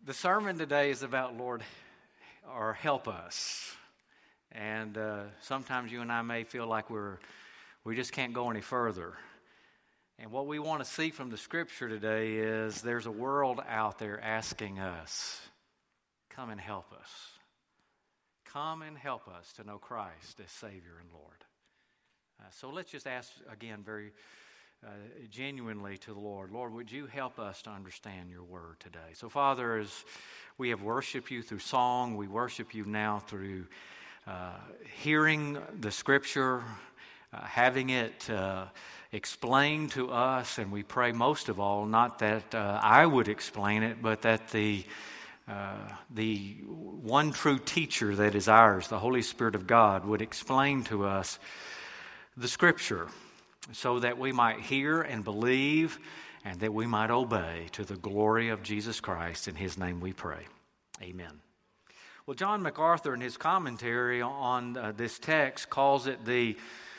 The sermon today is about Lord, or help us. And sometimes you and I may feel like we just can't go any further. And what we want to see from the Scripture today is there's a world out there asking us, come and help us. Come and help us to know Christ as Savior and Lord. So let's just ask again very genuinely to the Lord, Lord, would you help us to understand your word today? So Father, as we have worshiped you through song, we worship you now through hearing the Scripture, having it explained to us, and we pray most of all, not that I would explain it, but that the one true teacher that is ours, the Holy Spirit of God, would explain to us the Scripture so that we might hear and believe and that we might obey to the glory of Jesus Christ. In His name we pray. Amen. Well, John MacArthur in his commentary on this text calls it the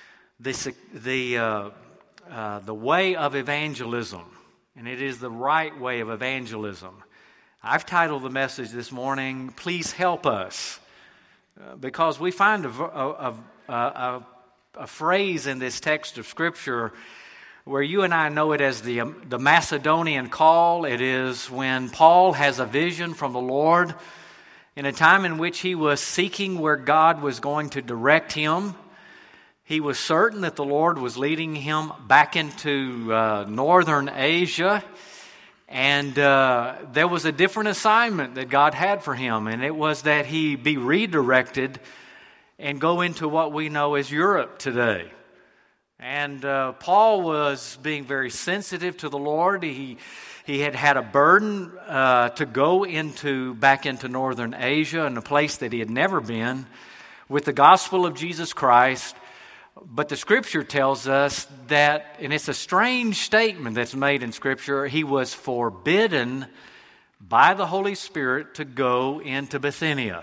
way of evangelism, and it is the right way of evangelism. I've titled the message this morning, Please Help Us, because we find a phrase in this text of Scripture where you and I know it as the Macedonian call. It is when Paul has a vision from the Lord in a time in which he was seeking where God was going to direct him. He was certain that the Lord was leading him back into northern Asia. And there was a different assignment that God had for him, and it was that he be redirected and go into what we know as Europe today. And Paul was being very sensitive to the Lord. He had a burden to go back into northern Asia, in a place that he had never been, with the gospel of Jesus Christ. But the Scripture tells us that, and it's a strange statement that's made in Scripture, he was forbidden by the Holy Spirit to go into Bithynia.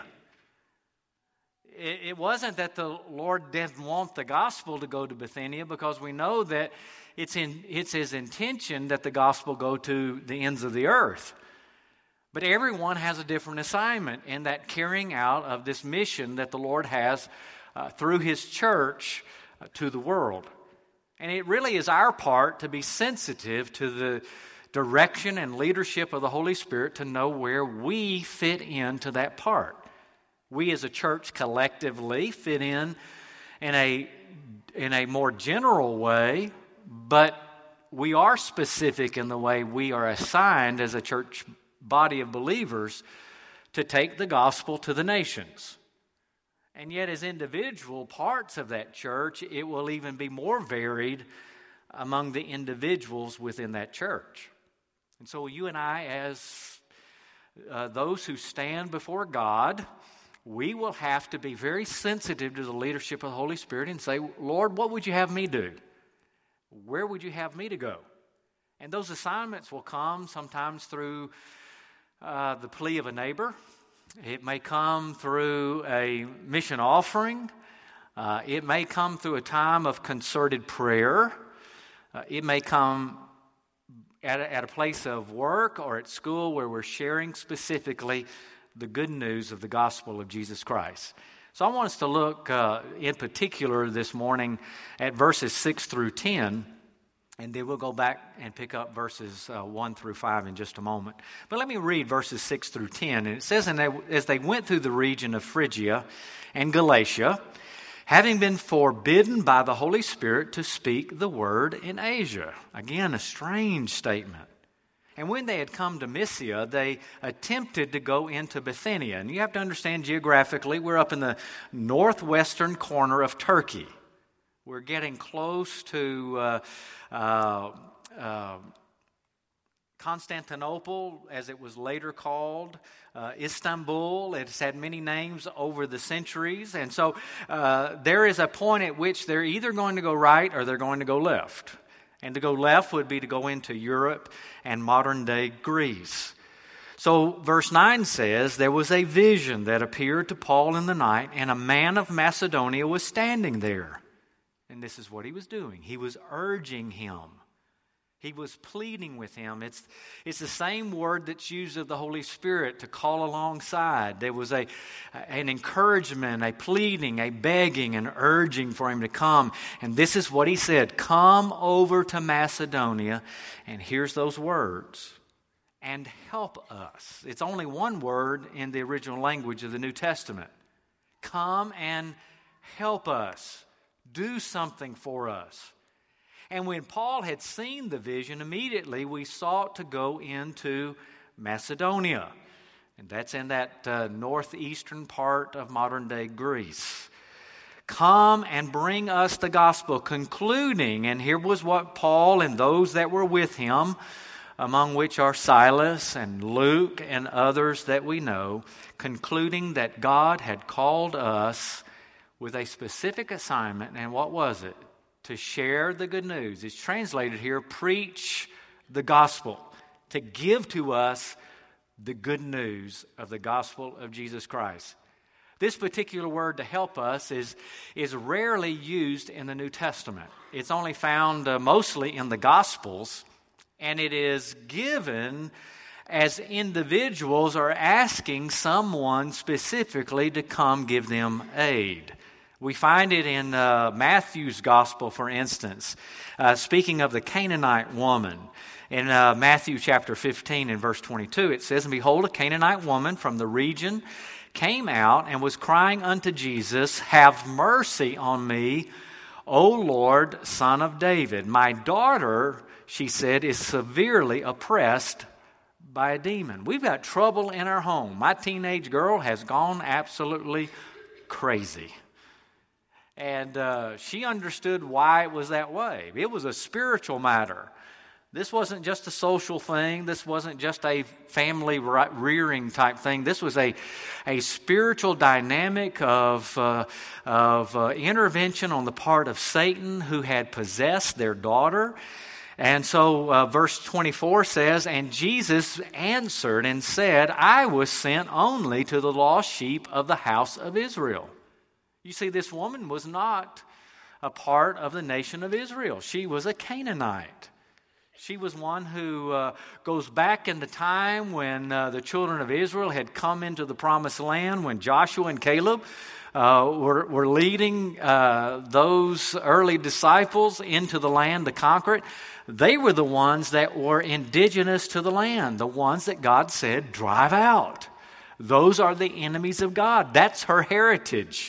It wasn't that the Lord didn't want the gospel to go to Bithynia, because we know that it's His intention that the gospel go to the ends of the earth. But everyone has a different assignment in that carrying out of this mission that the Lord has through His church to the world. And it really is our part to be sensitive to the direction and leadership of the Holy Spirit to know where we fit into that part. We as a church collectively fit in a more general way, but we are specific in the way we are assigned as a church body of believers to take the gospel to the nations. And yet as individual parts of that church, it will even be more varied among the individuals within that church. And so you and I, as those who stand before God, we will have to be very sensitive to the leadership of the Holy Spirit and say, Lord, what would you have me do? Where would you have me to go? And those assignments will come sometimes through the plea of a neighbor. It may come through a mission offering. It may come through a time of concerted prayer. It may come at a place of work or at school where we're sharing specifically the good news of the gospel of Jesus Christ. So I want us to look in particular this morning at verses 6 through 10, and then we'll go back and pick up verses 1 through 5 in just a moment. But let me read verses 6 through 10. And it says, and as they went through the region of Phrygia and Galatia, having been forbidden by the Holy Spirit to speak the word in Asia. Again, a strange statement. And when they had come to Mysia, they attempted to go into Bithynia. And you have to understand geographically, we're up in the northwestern corner of Turkey. We're getting close to Constantinople, as it was later called, Istanbul. It's had many names over the centuries. And so there is a point at which they're either going to go right or they're going to go left. And to go left would be to go into Europe and modern-day Greece. So verse 9 says, there was a vision that appeared to Paul in the night, and a man of Macedonia was standing there. And this is what he was doing. He was urging him. He was pleading with him. It's the same word that's used of the Holy Spirit to call alongside. There was an encouragement, a pleading, a begging, an urging for him to come. And this is what he said, come over to Macedonia. And here's those words, and help us. It's only one word in the original language of the New Testament. Come and help us. Do something for us. And when Paul had seen the vision, immediately we sought to go into Macedonia. And that's in that northeastern part of modern-day Greece. Come and bring us the gospel, concluding, and here was what Paul and those that were with him, among which are Silas and Luke and others that we know, concluding that God had called us with a specific assignment. And what was it? To share the good news. It's translated here, preach the gospel. To give to us the good news of the gospel of Jesus Christ. This particular word, to help us, is rarely used in the New Testament. It's only found mostly in the Gospels, and it is given as individuals are asking someone specifically to come give them aid. We find it in Matthew's Gospel, for instance, speaking of the Canaanite woman. In Matthew chapter 15 and verse 22, it says, and behold, a Canaanite woman from the region came out and was crying unto Jesus, have mercy on me, O Lord, Son of David. My daughter, she said, is severely oppressed by a demon. We've got trouble in our home. My teenage girl has gone absolutely crazy. And she understood why it was that way. It was a spiritual matter. This wasn't just a social thing. This wasn't just a family rearing type thing. This was a spiritual dynamic of intervention on the part of Satan, who had possessed their daughter. And so verse 24 says, and Jesus answered and said, I was sent only to the lost sheep of the house of Israel. You see, this woman was not a part of the nation of Israel. She was a Canaanite. She was one who goes back in the time when the children of Israel had come into the promised land, when Joshua and Caleb were leading those early disciples into the land to conquer it. They were the ones that were indigenous to the land, the ones that God said, drive out. Those are the enemies of God. That's her heritage.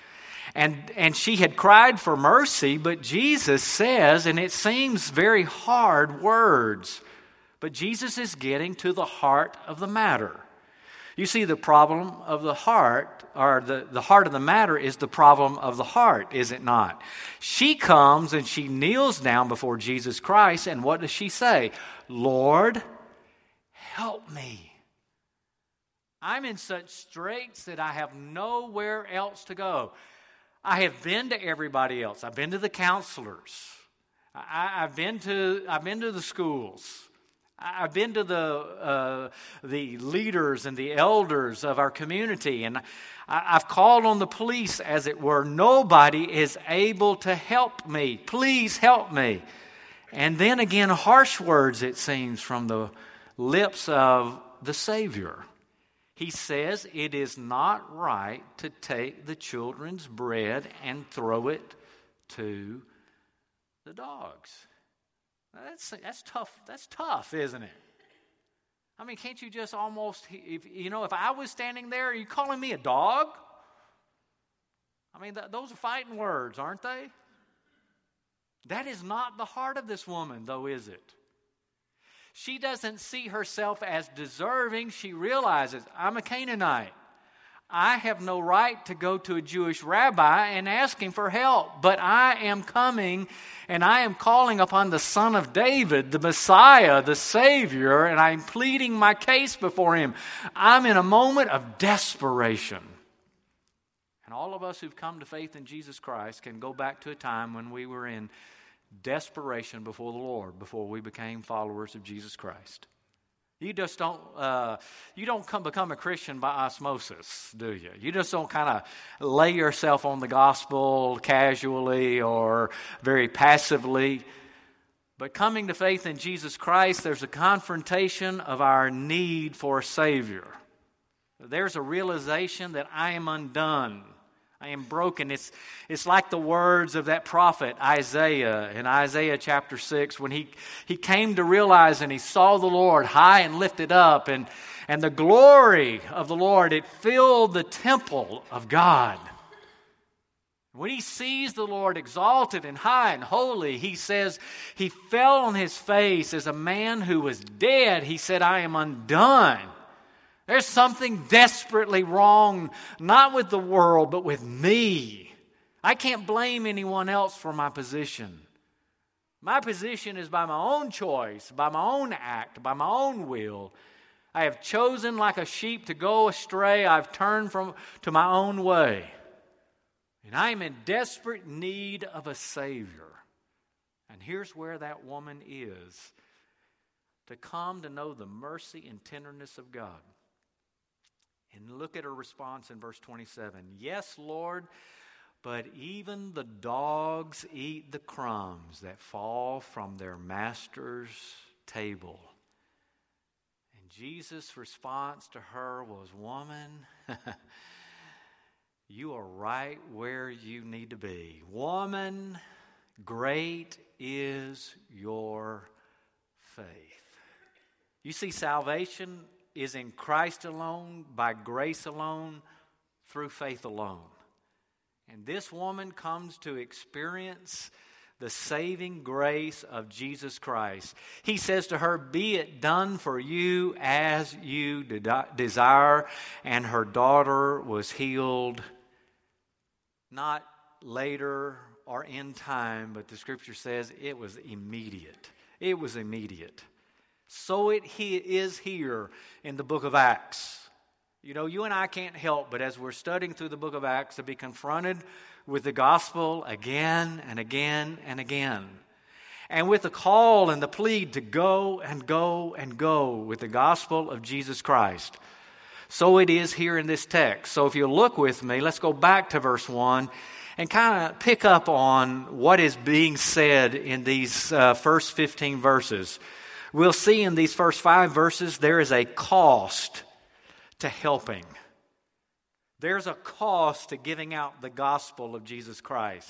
And she had cried for mercy, but Jesus says, and it seems very hard words, but Jesus is getting to the heart of the matter. You see, the problem of the heart, or the heart of the matter is the problem of the heart, is it not? She comes and she kneels down before Jesus Christ, and what does she say? Lord, help me. I'm in such straits that I have nowhere else to go. I have been to everybody else. I've been to the counselors. I've been to the schools. I've been to the leaders and the elders of our community, and I've called on the police, as it were. Nobody is able to help me. Please help me. And then again, harsh words, it seems, from the lips of the Savior. He says it is not right to take the children's bread and throw it to the dogs. That's tough. That's tough, isn't it? I mean, can't you just almost, if I was standing there, are you calling me a dog? I mean, those are fighting words, aren't they? That is not the heart of this woman, though, is it? She doesn't see herself as deserving. She realizes, I'm a Canaanite. I have no right to go to a Jewish rabbi and ask him for help. But I am coming and I am calling upon the Son of David, the Messiah, the Savior, and I'm pleading my case before him. I'm in a moment of desperation. And all of us who've come to faith in Jesus Christ can go back to a time when we were in desperation before the Lord, before we became followers of Jesus Christ. You just don't become a Christian by osmosis, do you? You just don't kind of lay yourself on the gospel casually or very passively. But coming to faith in Jesus Christ, there's a confrontation of our need for a Savior. There's a realization that I am undone. I am broken. It's like the words of that prophet Isaiah in Isaiah chapter 6 when he came to realize and he saw the Lord high and lifted up and the glory of the Lord, it filled the temple of God. When he sees the Lord exalted and high and holy, he says he fell on his face as a man who was dead. He said, I am undone. There's something desperately wrong, not with the world, but with me. I can't blame anyone else for my position. My position is by my own choice, by my own act, by my own will. I have chosen like a sheep to go astray. I've turned to my own way. And I am in desperate need of a Savior. And here's where that woman is. To come to know the mercy and tenderness of God. And look at her response in verse 27. Yes, Lord, but even the dogs eat the crumbs that fall from their master's table. And Jesus' response to her was, Woman, you are right where you need to be. Woman, great is your faith. You see, salvation is in Christ alone, by grace alone, through faith alone. And this woman comes to experience the saving grace of Jesus Christ. He says to her, be it done for you as you desire. And her daughter was healed, not later or in time, but the Scripture says it was immediate. It was immediate. So it is here in the book of Acts. You know, you and I can't help but as we're studying through the book of Acts to be confronted with the gospel again and again and again. And with the call and the plead to go and go and go with the gospel of Jesus Christ. So it is here in this text. So if you look with me, let's go back to verse 1 and kind of pick up on what is being said in these first 15 verses. We'll see in these first 5 verses there is a cost to helping. There's a cost to giving out the gospel of Jesus Christ.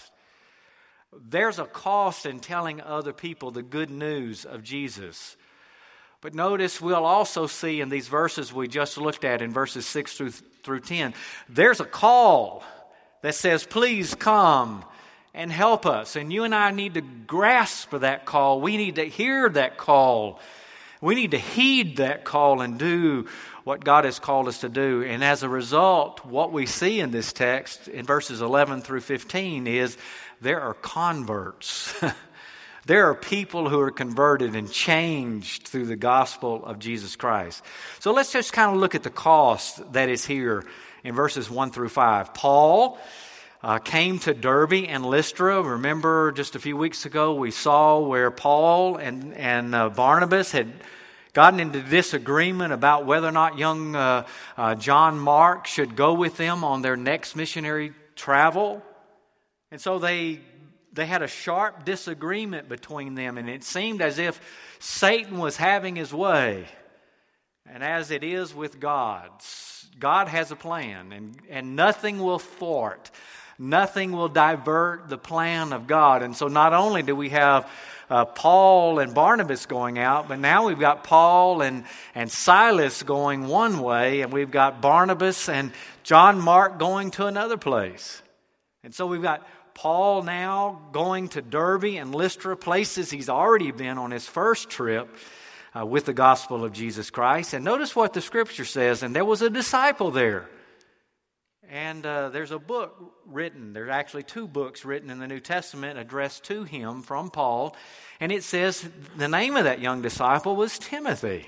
There's a cost in telling other people the good news of Jesus. But notice we'll also see in these verses we just looked at in verses 6 through 10, there's a call that says, please come and help us. And you and I need to grasp that call. We need to hear that call. We need to heed that call and do what God has called us to do. And as a result, what we see in this text in verses 11 through 15 is there are converts. There are people who are converted and changed through the gospel of Jesus Christ. So let's just kind of look at the cost that is here in verses 1 through 5. Paul came to Derbe and Lystra. Remember, just a few weeks ago, we saw where Paul and Barnabas had gotten into disagreement about whether or not young John Mark should go with them on their next missionary travel. And so they had a sharp disagreement between them, and it seemed as if Satan was having his way. And as it is with God has a plan, and nothing will thwart. Nothing will divert the plan of God. And so not only do we have Paul and Barnabas going out, but now we've got Paul and Silas going one way, and we've got Barnabas and John Mark going to another place. And so we've got Paul now going to Derbe and Lystra, places he's already been on his first trip with the gospel of Jesus Christ. And notice what the Scripture says, and there was a disciple there. And there's a book written. There's actually 2 books written in the New Testament addressed to him from Paul. And it says the name of that young disciple was Timothy.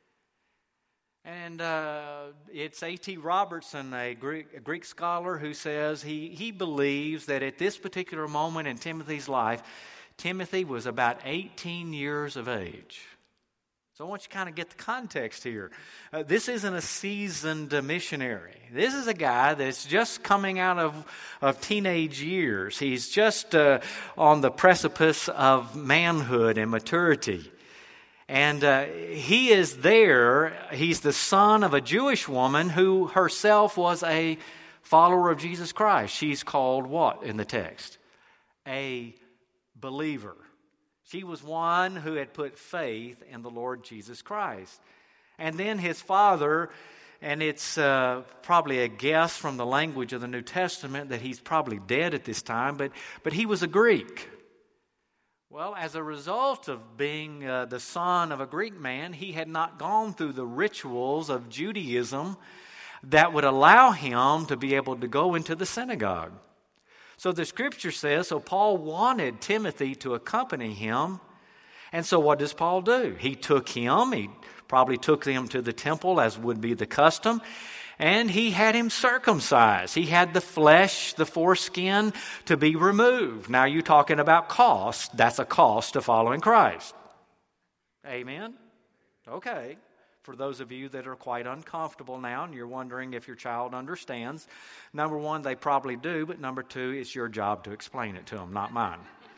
And it's A.T. Robertson, a Greek scholar, who says he believes that at this particular moment in Timothy's life, Timothy was about 18 years of age. So I want you to kind of get the context here. This isn't a seasoned missionary. This is a guy that's just coming out of teenage years. He's just on the precipice of manhood and maturity. And he is there. He's the son of a Jewish woman who herself was a follower of Jesus Christ. She's called what in the text? A believer. She was one who had put faith in the Lord Jesus Christ. And then his father, and it's probably a guess from the language of the New Testament that he's probably dead at this time, but he was a Greek. Well, as a result of being the son of a Greek man, he had not gone through the rituals of Judaism that would allow him to be able to go into the synagogue. So the scripture says, so Paul wanted Timothy to accompany him. And so what does Paul do? He took him. He probably took him to the temple, as would be the custom. And he had him circumcised. He had the flesh, the foreskin, to be removed. Now you're talking about cost. That's a cost to following Christ. Amen? Okay. For those of you that are quite uncomfortable now and you're wondering if your child understands, number one, they probably do, but number two, it's your job to explain it to them, not mine.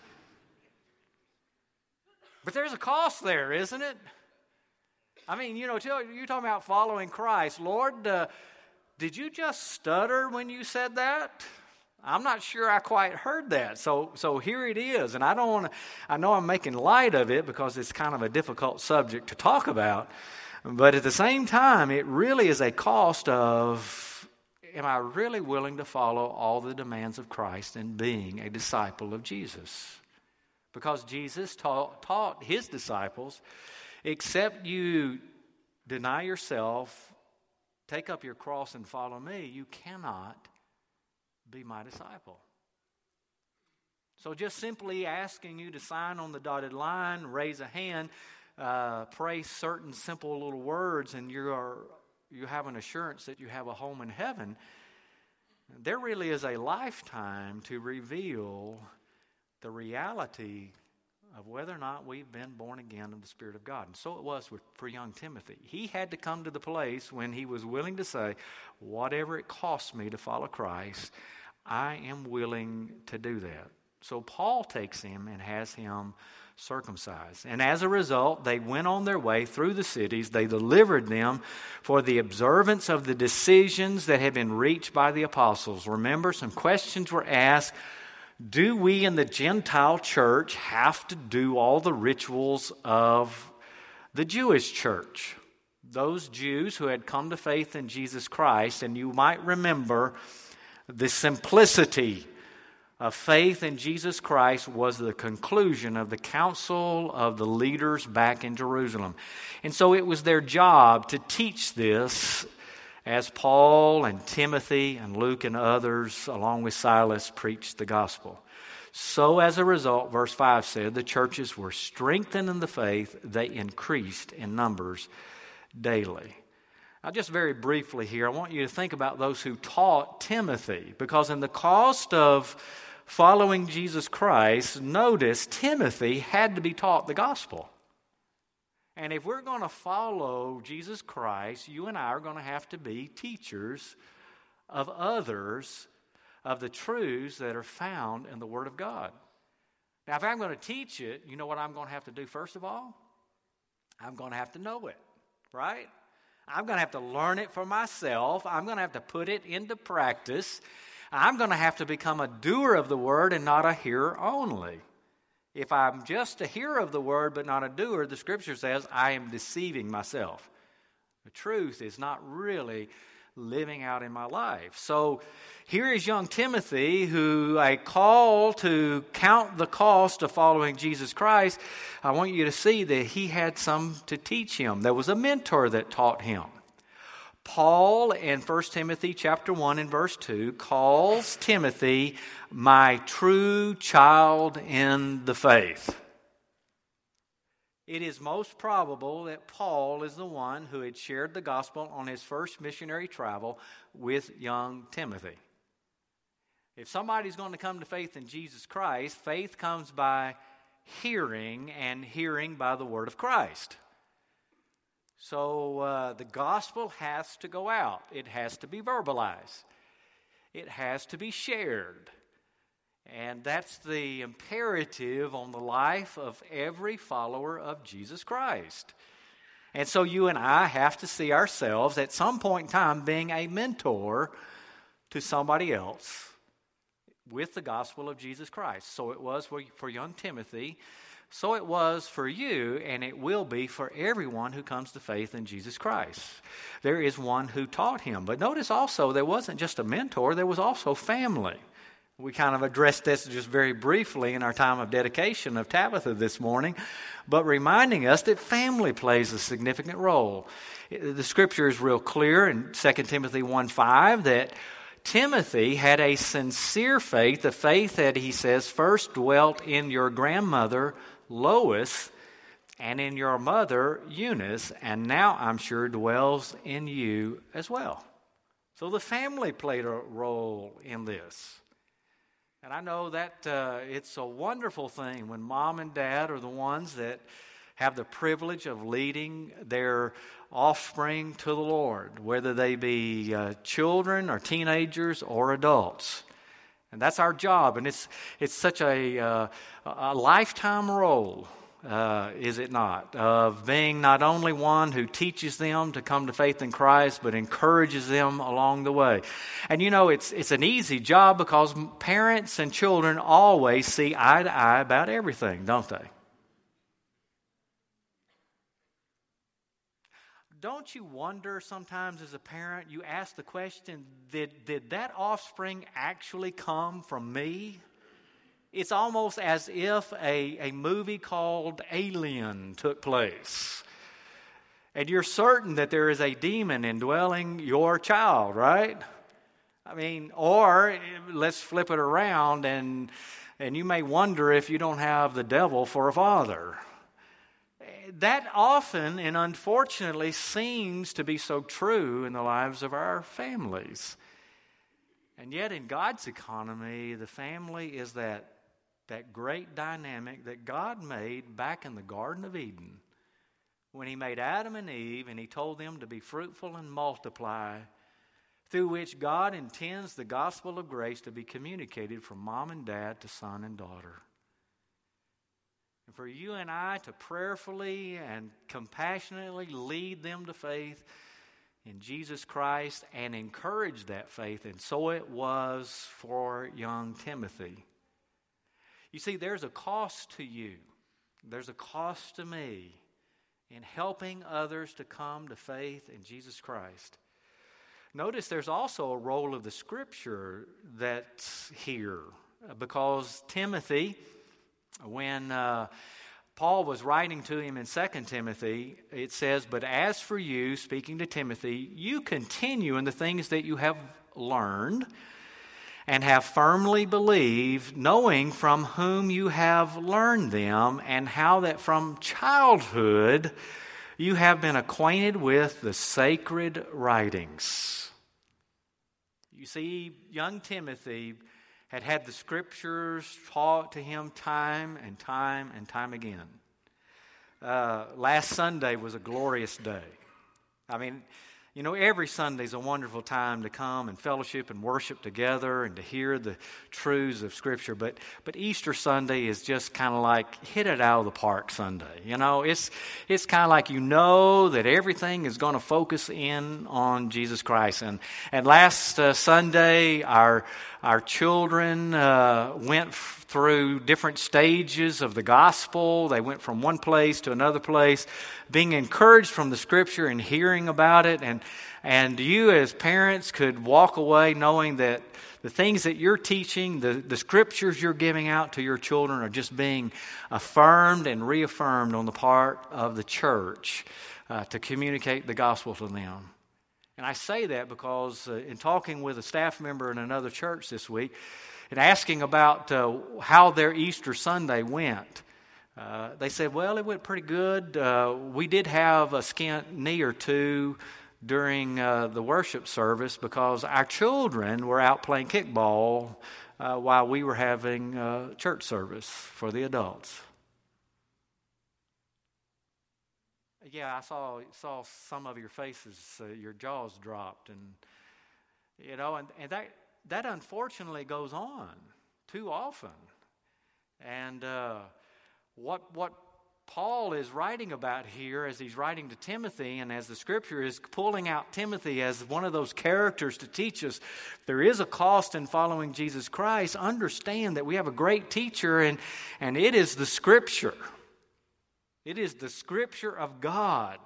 But there's a cost there, isn't it? I mean, you're talking about following Christ. Lord, did you just stutter when you said that? I'm not sure I quite heard that. So here it is. And I know I'm making light of it because it's kind of a difficult subject to talk about. But at the same time, it really is a cost of, am I really willing to follow all the demands of Christ in being a disciple of Jesus? Because Jesus taught his disciples, except you deny yourself, take up your cross and follow me, you cannot be my disciple. So just simply asking you to sign on the dotted line, raise a hand, pray certain simple little words, and you have an assurance that you have a home in heaven. There really is a lifetime to reveal the reality of whether or not we've been born again of the Spirit of God. And so it was for young Timothy. He had to come to the place when he was willing to say, whatever it costs me to follow Christ, I am willing to do that. So Paul takes him and has him circumcised. And as a result, they went on their way through the cities. They delivered them for the observance of the decisions that had been reached by the apostles. Remember, some questions were asked. Do we in the Gentile church have to do all the rituals of the Jewish church? Those Jews who had come to faith in Jesus Christ, and you might remember the simplicity of faith in Jesus Christ was the conclusion of the council of the leaders back in Jerusalem. And so it was their job to teach this as Paul and Timothy and Luke and others, along with Silas, preached the gospel. So as a result, verse 5 said, the churches were strengthened in the faith. They increased in numbers daily. Now, just very briefly here, I want you to think about those who taught Timothy, because in the cost of following Jesus Christ, notice Timothy had to be taught the gospel. And if we're going to follow Jesus Christ, you and I are going to have to be teachers of others of the truths that are found in the Word of God. Now, if I'm going to teach it, you know what I'm going to have to do first of all? I'm going to have to know it, right? I'm going to have to learn it for myself. I'm going to have to put it into practice. I'm going to have to become a doer of the Word and not a hearer only. If I'm just a hearer of the Word but not a doer, the Scripture says I am deceiving myself. The truth is not really living out in my life. So here is young Timothy, who I call to count the cost of following Jesus Christ. I want you to see that he had some to teach him. There was a mentor that taught him. Paul in 1 Timothy chapter 1 and verse 2 calls Timothy my true child in the faith. It is most probable that Paul is the one who had shared the gospel on his first missionary travel with young Timothy. If somebody's going to come to faith in Jesus Christ, faith comes by hearing, and hearing by the word of Christ. So the gospel has to go out. It has to be verbalized. It has to be shared. And that's the imperative on the life of every follower of Jesus Christ. And so you and I have to see ourselves at some point in time being a mentor to somebody else with the gospel of Jesus Christ. So it was for young Timothy. So it was for you, and it will be for everyone who comes to faith in Jesus Christ. There is one who taught him. But notice also, there wasn't just a mentor, there was also family. We kind of addressed this just very briefly in our time of dedication of Tabitha this morning, but reminding us that family plays a significant role. The scripture is real clear in 2 Timothy 1:5 that Timothy had a sincere faith, a faith that, he says, first dwelt in your grandmother Lois and in your mother Eunice, and now I'm sure dwells in you as well. So the family played a role in this. And I know that it's a wonderful thing when mom and dad are the ones that have the privilege of leading their offspring to the Lord, whether they be children or teenagers or adults. And that's our job, and it's such a lifetime role, is it not, of being not only one who teaches them to come to faith in Christ, but encourages them along the way. And you know, it's an easy job because parents and children always see eye to eye about everything, don't they? Don't you wonder sometimes as a parent, you ask the question, did that offspring actually come from me? It's almost as if a movie called Alien took place. And you're certain that there is a demon indwelling your child, right? I mean, or let's flip it around and you may wonder if you don't have the devil for a father. That often and unfortunately seems to be so true in the lives of our families. And yet in God's economy, the family is that great dynamic that God made back in the Garden of Eden when He made Adam and Eve and He told them to be fruitful and multiply, through which God intends the gospel of grace to be communicated from mom and dad to son and daughter. And for you and I to prayerfully and compassionately lead them to faith in Jesus Christ and encourage that faith. And so it was for young Timothy. You see, there's a cost to you. There's a cost to me in helping others to come to faith in Jesus Christ. Notice there's also a role of the Scripture that's here, because Timothy, when Paul was writing to him in 2 Timothy, it says, "But as for you," speaking to Timothy, "you continue in the things that you have learned and have firmly believed, knowing from whom you have learned them, and how that from childhood you have been acquainted with the sacred writings." You see, young Timothy had the Scriptures taught to him time and time and time again. Last Sunday was a glorious day. I mean, you know, every Sunday is a wonderful time to come and fellowship and worship together and to hear the truths of Scripture. But Easter Sunday is just kind of like hit it out of the park Sunday. You know, it's kind of like you know that everything is going to focus in on Jesus Christ. And last Sunday, our children went through different stages of the gospel. They went from one place to another place, being encouraged from the Scripture and hearing about it. And you as parents could walk away knowing that the things that you're teaching, the Scriptures you're giving out to your children are just being affirmed and reaffirmed on the part of the church to communicate the gospel to them. And I say that because in talking with a staff member in another church this week and asking about how their Easter Sunday went, they said, well, it went pretty good. We did have a scant knee or two during the worship service because our children were out playing kickball while we were having church service for the adults. Yeah, I saw some of your faces, your jaws dropped, and that unfortunately goes on too often. And what Paul is writing about here, as he's writing to Timothy, and as the Scripture is pulling out Timothy as one of those characters to teach us, there is a cost in following Jesus Christ. Understand that we have a great teacher, and it is the Scripture. It is the Scripture of God.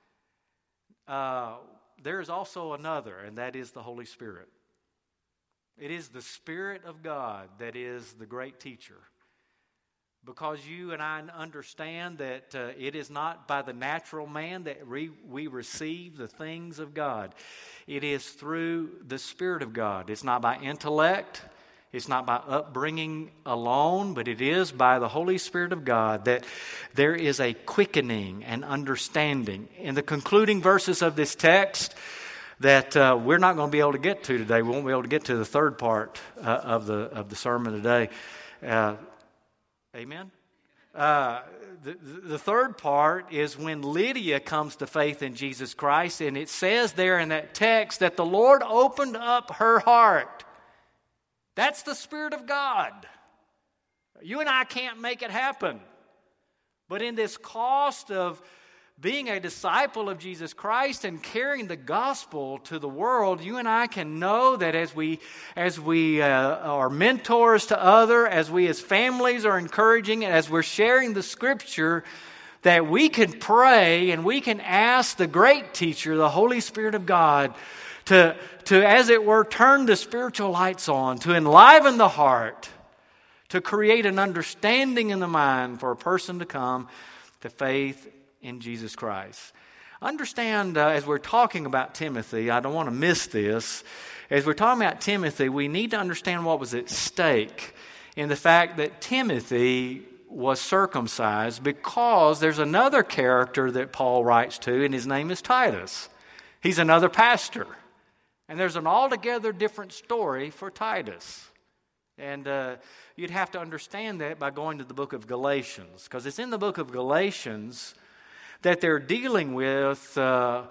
There is also another, and that is the Holy Spirit. It is the Spirit of God that is the great teacher. Because you and I understand that it is not by the natural man that we receive the things of God. It is through the Spirit of God. It's not by intellect. It's not by upbringing alone, but it is by the Holy Spirit of God that there is a quickening and understanding. In the concluding verses of this text that we're not going to be able to get to today, we won't be able to get to the third part of the sermon today. Amen? The third part is when Lydia comes to faith in Jesus Christ, and it says there in that text that the Lord opened up her heart. That's the Spirit of God. You and I can't make it happen. But in this cost of being a disciple of Jesus Christ and carrying the gospel to the world, you and I can know that as we are mentors to others, as we as families are encouraging, and as we're sharing the Scripture, that we can pray and we can ask the great teacher, the Holy Spirit of God, to as it were, turn the spiritual lights on, to enliven the heart, to create an understanding in the mind for a person to come to faith in Jesus Christ. Understand, as we're talking about Timothy, I don't want to miss this. As we're talking about Timothy, we need to understand what was at stake in the fact that Timothy was circumcised, because there's another character that Paul writes to, and his name is Titus. He's another pastor. And there's an altogether different story for Titus. And you'd have to understand that by going to the book of Galatians, because it's in the book of Galatians that they're dealing with a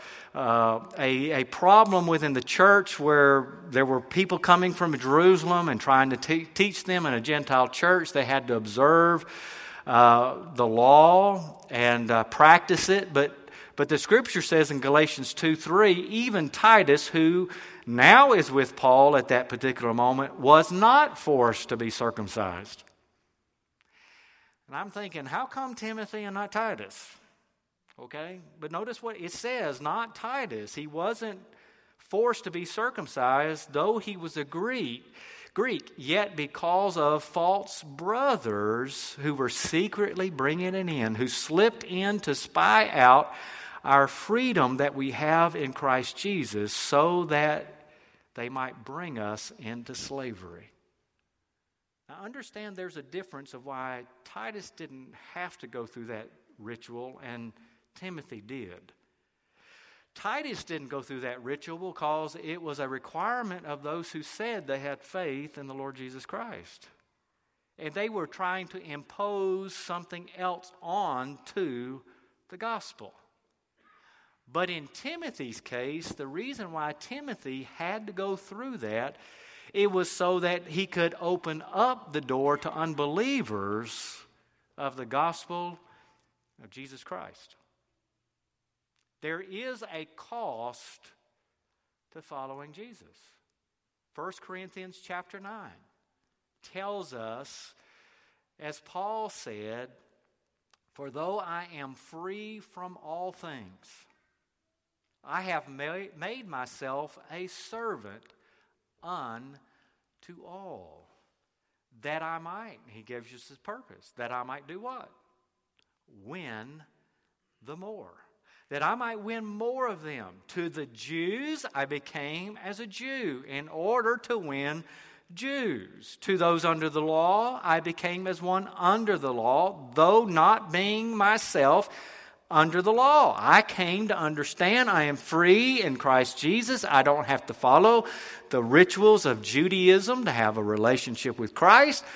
problem within the church where there were people coming from Jerusalem and trying to teach them in a Gentile church. They had to observe the law and practice it. But the Scripture says in Galatians 2:3, even Titus, who now is with Paul at that particular moment, was not forced to be circumcised. And I'm thinking, how come Timothy and not Titus? Okay, but notice what it says, not Titus. He wasn't forced to be circumcised, though he was a Greek, yet because of false brothers who were secretly bringing it in, who slipped in to spy out our freedom that we have in Christ Jesus, so that they might bring us into slavery. Now understand there's a difference of why Titus didn't have to go through that ritual and Timothy did. Titus didn't go through that ritual because it was a requirement of those who said they had faith in the Lord Jesus Christ. And they were trying to impose something else on to the gospel. But in Timothy's case, the reason why Timothy had to go through that, it was so that he could open up the door to unbelievers of the gospel of Jesus Christ. There is a cost to following Jesus. 1 Corinthians chapter 9 tells us, as Paul said, for though I am free from all things, I have made myself a servant unto all, that I might, he gives us his purpose, that I might do what? Win the more. That I might win more of them. To the Jews I became as a Jew in order to win Jews. To those under the law I became as one under the law, though not being myself under the law. I came to understand I am free in Christ Jesus. I don't have to follow the rituals of Judaism to have a relationship with Christ.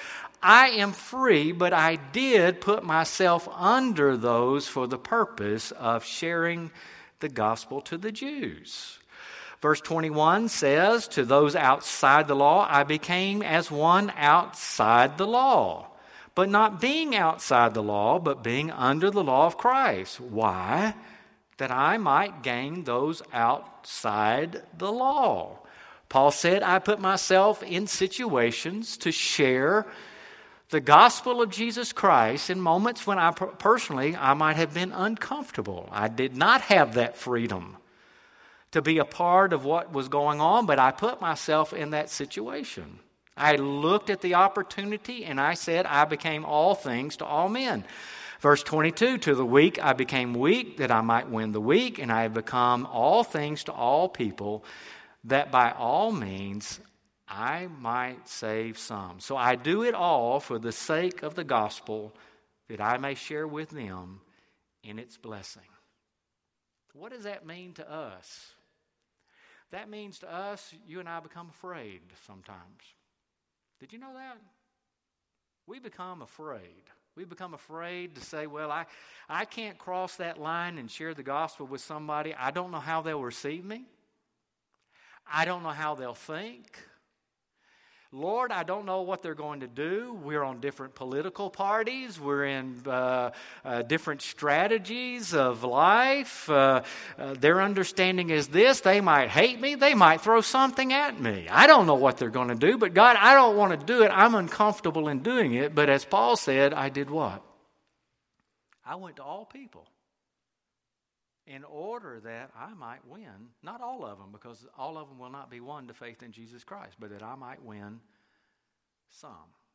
I am free, but I did put myself under those for the purpose of sharing the gospel to the Jews. Verse 21 says, to those outside the law, I became as one outside the law, but not being outside the law, but being under the law of Christ. Why? That I might gain those outside the law. Paul said, I put myself in situations to share the gospel of Jesus Christ in moments when I might have been uncomfortable. I did not have that freedom to be a part of what was going on, but I put myself in that situation. I looked at the opportunity and I said, I became all things to all men. Verse 22, to the weak I became weak, that I might win the weak, and I have become all things to all people, that by all means I might save some. So I do it all for the sake of the gospel, that I may share with them in its blessing. What does that mean to us? That means to us, you and I become afraid sometimes. Did you know that? We become afraid. We become afraid to say, well, I can't cross that line and share the gospel with somebody. I don't know how they'll receive me. I don't know how they'll think. Lord, I don't know what they're going to do. We're on different political parties. We're in different strategies of life. Their understanding is this. They might hate me. They might throw something at me. I don't know what they're going to do, but God, I don't want to do it. I'm uncomfortable in doing it. But as Paul said, I did what? I went to all people in order that I might win, not all of them, because all of them will not be won to faith in Jesus Christ, but that I might win some.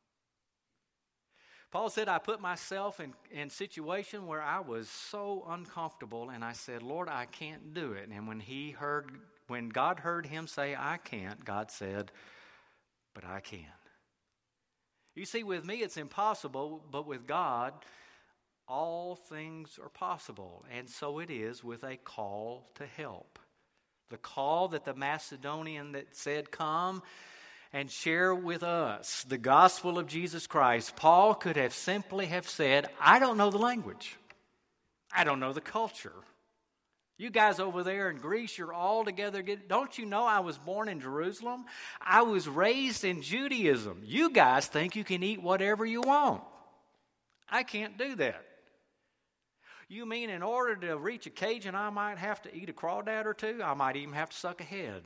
Paul said, I put myself in situation where I was so uncomfortable, and I said, Lord, I can't do it. And when God heard him say, I can't, God said, but I can. You see, with me it's impossible, but with God, all things are possible, and so it is with a call to help. The call that the Macedonian that said, come and share with us the gospel of Jesus Christ. Paul could have simply have said, I don't know the language. I don't know the culture. You guys over there in Greece, you're all together. Don't you know I was born in Jerusalem? I was raised in Judaism. You guys think you can eat whatever you want. I can't do that. You mean in order to reach a Cajun, I might have to eat a crawdad or two? I might even have to suck a head.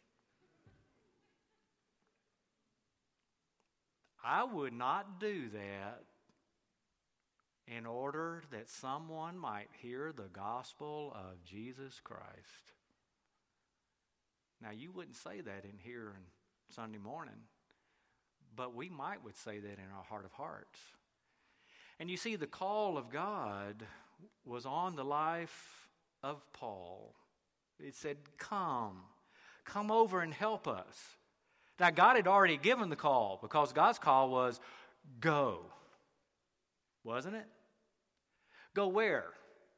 I would not do that in order that someone might hear the gospel of Jesus Christ. Now, you wouldn't say that in here on Sunday morning, but we would say that in our heart of hearts. And you see, the call of God was on the life of Paul. It said, come over and help us. Now, God had already given the call, because God's call was go. Wasn't it? Go where?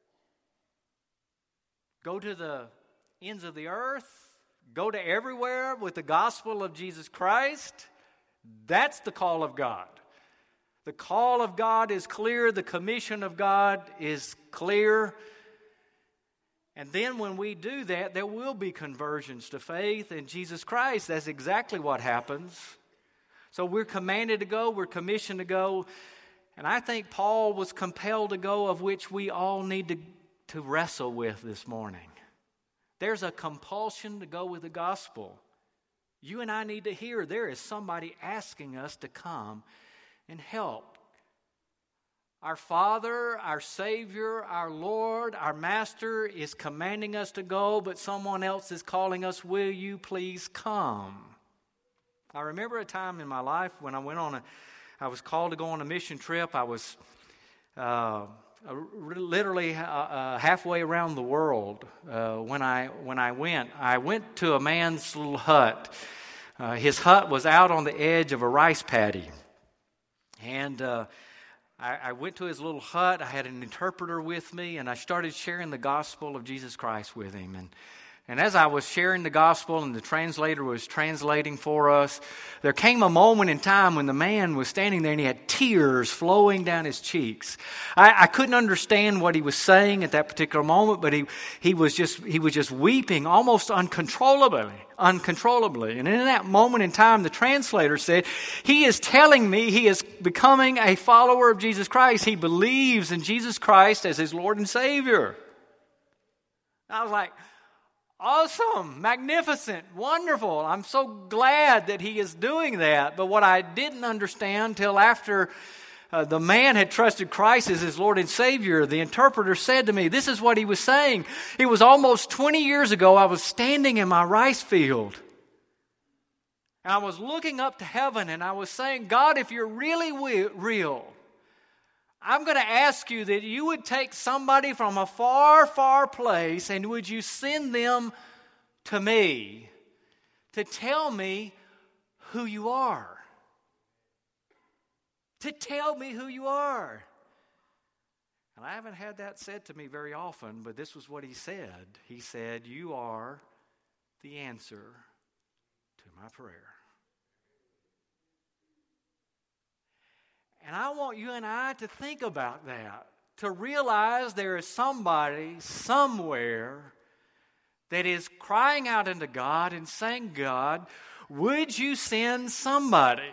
Go to the ends of the earth? Go to everywhere with the gospel of Jesus Christ? That's the call of God. The call of God is clear. The commission of God is clear. And then when we do that, there will be conversions to faith in Jesus Christ. That's exactly what happens. So we're commanded to go. We're commissioned to go. And I think Paul was compelled to go, of which we all need to wrestle with this morning. There's a compulsion to go with the gospel. You and I need to hear there is somebody asking us to come and help. Our Father, our Savior, our Lord, our Master is commanding us to go, but someone else is calling us, will you please come? I remember a time in my life when I was called to go on a mission trip. I was literally halfway around the world when I went. I went to a man's little hut. His hut was out on the edge of a rice paddy. And I went to his little hut. I had an interpreter with me, and I started sharing the gospel of Jesus Christ with him. And as I was sharing the gospel and the translator was translating for us, there came a moment in time when the man was standing there and he had tears flowing down his cheeks. I couldn't understand what he was saying at that particular moment, but he was just weeping almost uncontrollably. And in that moment in time, the translator said, he is telling me he is becoming a follower of Jesus Christ. He believes in Jesus Christ as his Lord and Savior. I was like, awesome, magnificent, wonderful. I'm so glad that he is doing that. But what I didn't understand till after the man had trusted Christ as his Lord and Savior, the interpreter said to me, this is what he was saying. It was almost 20 years ago, I was standing in my rice field. And I was looking up to heaven and I was saying, God, if you're really real, I'm going to ask you that you would take somebody from a far, far place and would you send them to me to tell me who you are. To tell me who you are. And I haven't had that said to me very often, but this was what he said. He said, you are the answer to my prayer. And I want you and I to think about that, to realize there is somebody somewhere that is crying out unto God and saying, God, would you send somebody?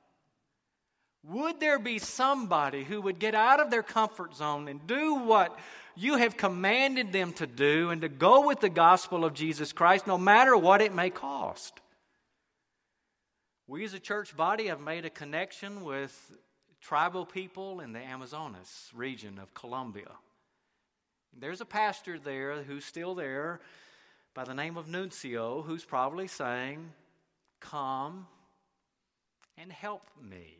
Would there be somebody who would get out of their comfort zone and do what you have commanded them to do and to go with the gospel of Jesus Christ no matter what it may cost? We as a church body have made a connection with tribal people in the Amazonas region of Colombia. There's a pastor there who's still there by the name of Nuncio who's probably saying, come and help me.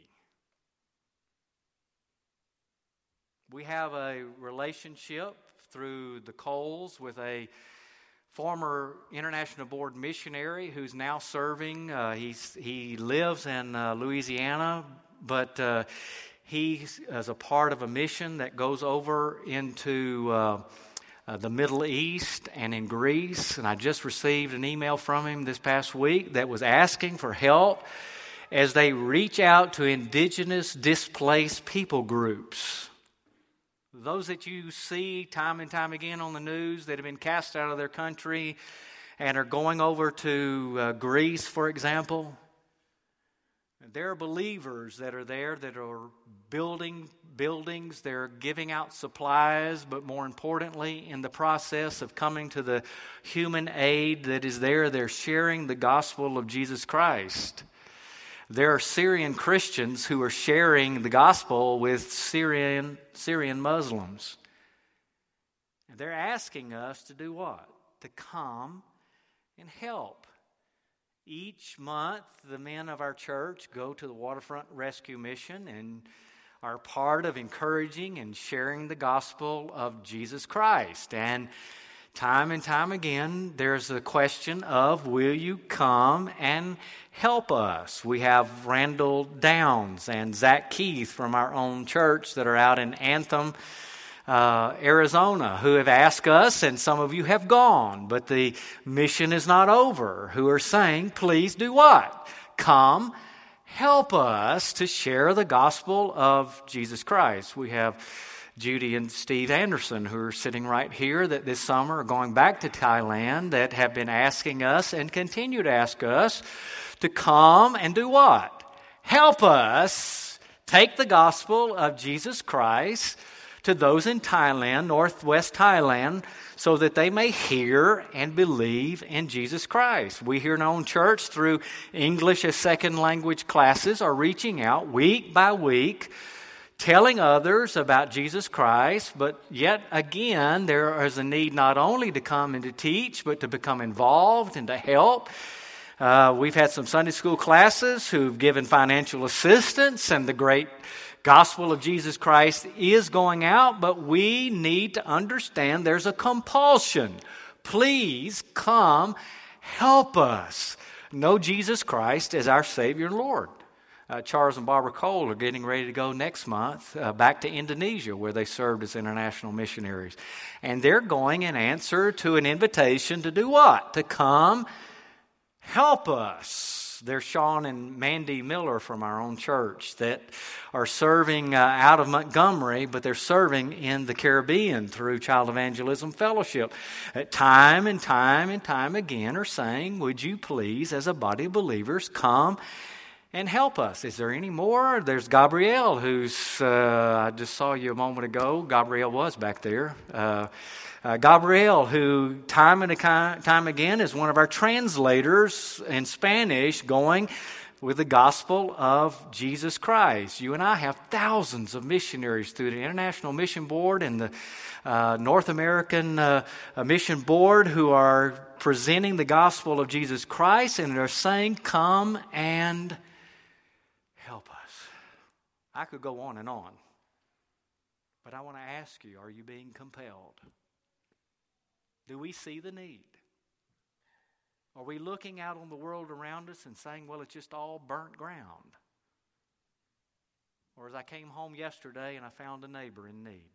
We have a relationship through the Coles with a former International Board missionary who's now serving. He lives in Louisiana, but he is a part of a mission that goes over into the Middle East and in Greece. And I just received an email from him this past week that was asking for help as they reach out to indigenous displaced people groups. Those that you see time and time again on the news that have been cast out of their country and are going over to Greece, for example. There are believers that are there that are building buildings, they're giving out supplies, but more importantly, in the process of coming to the human aid that is there, they're sharing the gospel of Jesus Christ. There are Syrian Christians who are sharing the gospel with Syrian Muslims. And they're asking us to do what? To come and help. Each month, the men of our church go to the Waterfront Rescue Mission and are part of encouraging and sharing the gospel of Jesus Christ. And time again, there's the question of, will you come and help us? We have Randall Downs and Zach Keith from our own church that are out in Anthem, Arizona, who have asked us, and some of you have gone, but the mission is not over, who are saying, please do what? Come, help us to share the gospel of Jesus Christ. We have Judy and Steve Anderson, who are sitting right here, that this summer are going back to Thailand, that have been asking us and continue to ask us to come and do what? Help us take the gospel of Jesus Christ to those in Thailand, northwest Thailand, so that they may hear and believe in Jesus Christ. We here in our own church, through English as second language classes, are reaching out week by week, telling others about Jesus Christ, but yet again, there is a need not only to come and to teach, but to become involved and to help. We've had some Sunday school classes who've given financial assistance, and the great gospel of Jesus Christ is going out, but we need to understand there's a compulsion. Please come help us know Jesus Christ as our Savior and Lord. Charles and Barbara Cole are getting ready to go next month back to Indonesia, where they served as international missionaries. And they're going in answer to an invitation to do what? To come help us. There's Sean and Mandy Miller from our own church that are serving out of Montgomery, but they're serving in the Caribbean through Child Evangelism Fellowship. Time and time and time again are saying, would you please, as a body of believers, come and help us? Is there any more? There's Gabrielle, who's, I just saw you a moment ago. Gabrielle was back there. Gabrielle, who time and time again is one of our translators in Spanish going with the gospel of Jesus Christ. You and I have thousands of missionaries through the International Mission Board and the North American Mission Board who are presenting the gospel of Jesus Christ, and they're saying, come and help us. I could go on and on, but I want to ask you, are you being compelled? Do we see the need? Are we looking out on the world around us and saying, well, it's just all burnt ground? Or as I came home yesterday and I found a neighbor in need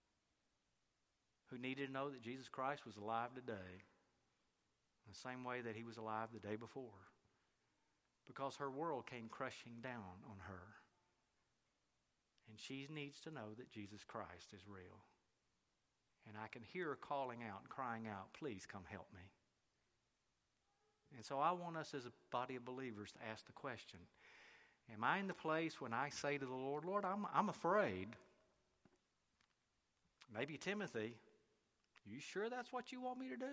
who needed to know that Jesus Christ was alive today in the same way that he was alive the day before, because her world came crushing down on her. And she needs to know that Jesus Christ is real. And I can hear her calling out and crying out, please come help me. And so I want us as a body of believers to ask the question, am I in the place when I say to the Lord, Lord, I'm afraid. Maybe Timothy, you sure that's what you want me to do?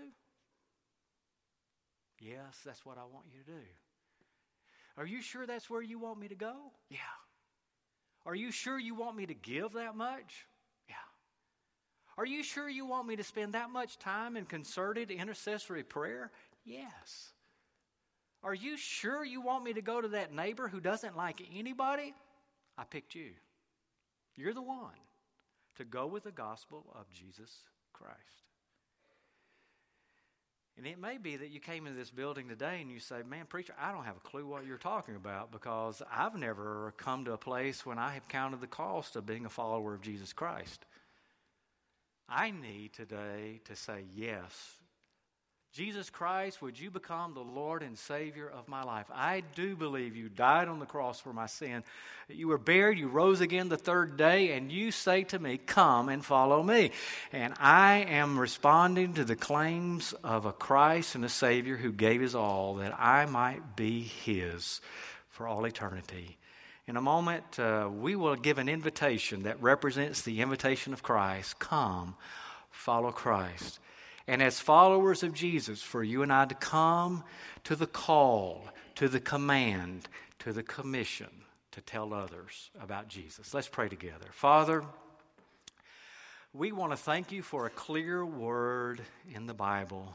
Yes, that's what I want you to do. Are you sure that's where you want me to go? Yeah. Are you sure you want me to give that much? Yeah. Are you sure you want me to spend that much time in concerted intercessory prayer? Yes. Are you sure you want me to go to that neighbor who doesn't like anybody? I picked you. You're the one to go with the gospel of Jesus Christ. And it may be that you came into this building today and you say, man, preacher, I don't have a clue what you're talking about, because I've never come to a place when I have counted the cost of being a follower of Jesus Christ. I need today to say, yes, Jesus Christ, would you become the Lord and Savior of my life? I do believe you died on the cross for my sin. You were buried, you rose again the third day, and you say to me, come and follow me. And I am responding to the claims of a Christ and a Savior who gave his all that I might be his for all eternity. In a moment, we will give an invitation that represents the invitation of Christ. Come, follow Christ. And as followers of Jesus, for you and I to come to the call, to the command, to the commission to tell others about Jesus. Let's pray together. Father, we want to thank you for a clear word in the Bible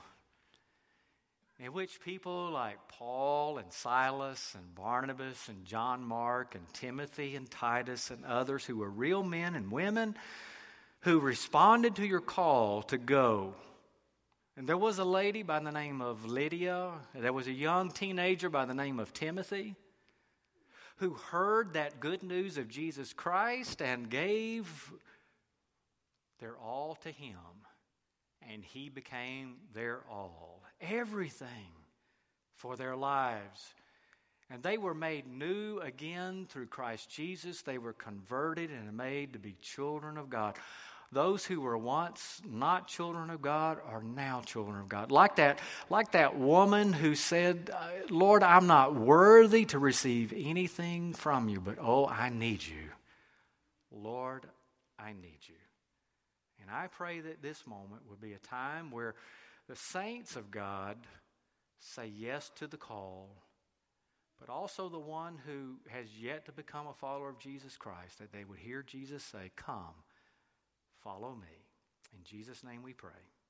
in which people like Paul and Silas and Barnabas and John Mark and Timothy and Titus and others who were real men and women who responded to your call to go. And there was a lady by the name of Lydia. There was a young teenager by the name of Timothy who heard that good news of Jesus Christ and gave their all to him. And he became their all, everything for their lives. And they were made new again through Christ Jesus. They were converted and made to be children of God. Those who were once not children of God are now children of God. Like that woman who said, Lord, I'm not worthy to receive anything from you, but oh, I need you. Lord, I need you. And I pray that this moment will be a time where the saints of God say yes to the call, but also the one who has yet to become a follower of Jesus Christ, that they would hear Jesus say, come, follow me. In Jesus' name we pray.